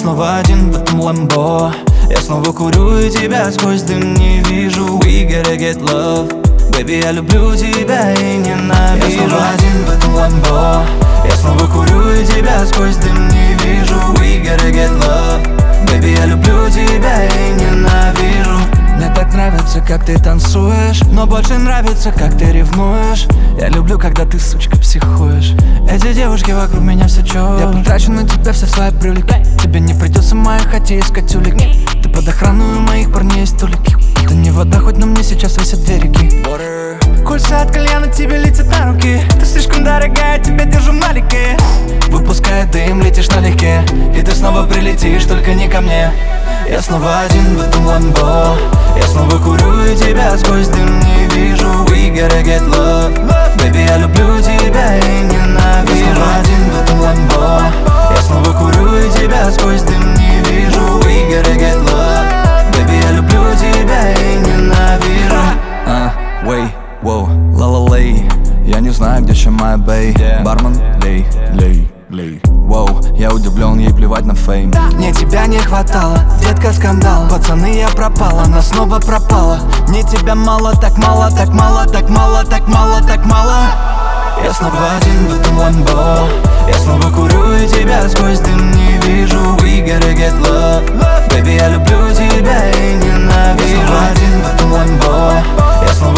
снова один в этом ламбо. Я снова курю и тебя сквозь дым не вижу. We gotta get love. Baby, я люблю тебя и ненавижу. Я снова один в этом ламбо. Я снова курю и тебя сквозь дым не вижу. We gotta get love. Baby, я люблю тебя и ненавижу. Мне так нравится, как ты танцуешь, но больше нравится, как ты ревнуешь. Я люблю, когда ты, сучка, психуешь. Эти девушки вокруг меня все чё. Я потрачу на тебя все свои привлеки. Тебе не придется в моей хате искать улики. Ты под охраной, у моих парней есть улики. Это не вода, хоть на мне сейчас висят две реки. Кольца от кальяна тебе летят на руки. Ты слишком дорогая, тебя держу маленькие. Выпуская дым, летишь налегке. И ты снова прилетишь, только не ко мне. Я снова один в этом ламбо. Я снова курю и тебя сквозь дым не вижу. We gotta get love. Baby, я люблю тебя и ненавижу. Я снова один в этом ламбо. Я снова курю и тебя сквозь дым не вижу. We gotta get love. Baby, я люблю тебя и ненавижу. Wait, wow, ла-ла-лей. Я не знаю, где еще моя бэй. Бармен, лей, лей, лей. Воу, я удивлен, ей плевать на фейм. Мне тебя не хватало, детка, скандал. Пацаны, я пропала, она снова пропала. Мне тебя мало, так мало, так мало, так мало, так мало, так мало. Я снова один в этом ламбо. Я снова курю и тебя сквозь дым не вижу. We gotta get love. Baby, я люблю тебя и ненавижу. Я снова один в этом ламбо. Я снова